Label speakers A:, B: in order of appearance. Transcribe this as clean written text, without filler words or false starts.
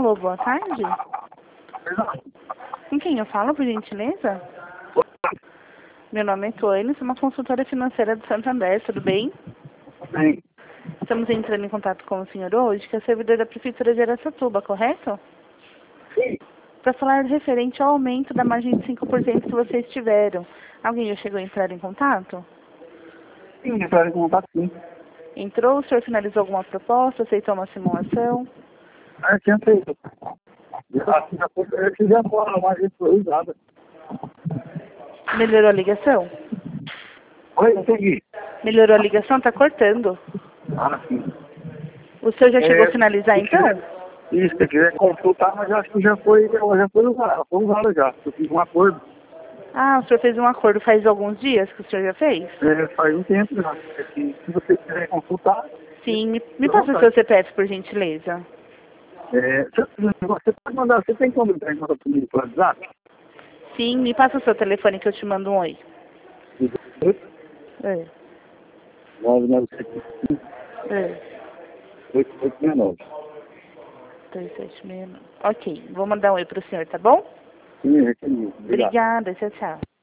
A: Alô, boa tarde. Com quem eu falo, por gentileza? Meu nome é Toine, sou uma consultora financeira do Santander, tudo bem?
B: Sim.
A: Estamos entrando em contato com o senhor hoje, que é servidor da Prefeitura de Araçatuba, correto?
B: Sim.
A: Para falar referente ao aumento da margem de 5% que vocês tiveram. Alguém já chegou a entrar em contato?
B: Sim, entraram em contato sim.
A: Entrou, o senhor finalizou alguma proposta, aceitou uma simulação?
B: Ah, tinha feito. Eu fiz agora, mas ele foi usada.
A: Melhorou a ligação?
B: Oi, entendi.
A: Melhorou a ligação? Tá cortando.
B: Ah, sim.
A: O senhor já chegou a
B: Se
A: finalizar então?
B: se quiser consultar, mas acho que já foi usada. Foi usada já. Eu fiz um acordo.
A: Ah, o senhor fez um acordo faz alguns dias que o senhor já fez?
B: Faz um tempo já. Se você quiser consultar,
A: Sim, me passa o seu CPF, por gentileza.
B: você pode mandar, você tem como entrar em contato comigo por WhatsApp?
A: Sim, me passa o seu telefone que eu te mando um oi.
B: 997
A: É.
B: 8869.
A: 276. Ok, vou mandar um oi pro senhor, tá bom?
B: Sim, entendi. Obrigado.
A: Obrigada, tchau, tchau.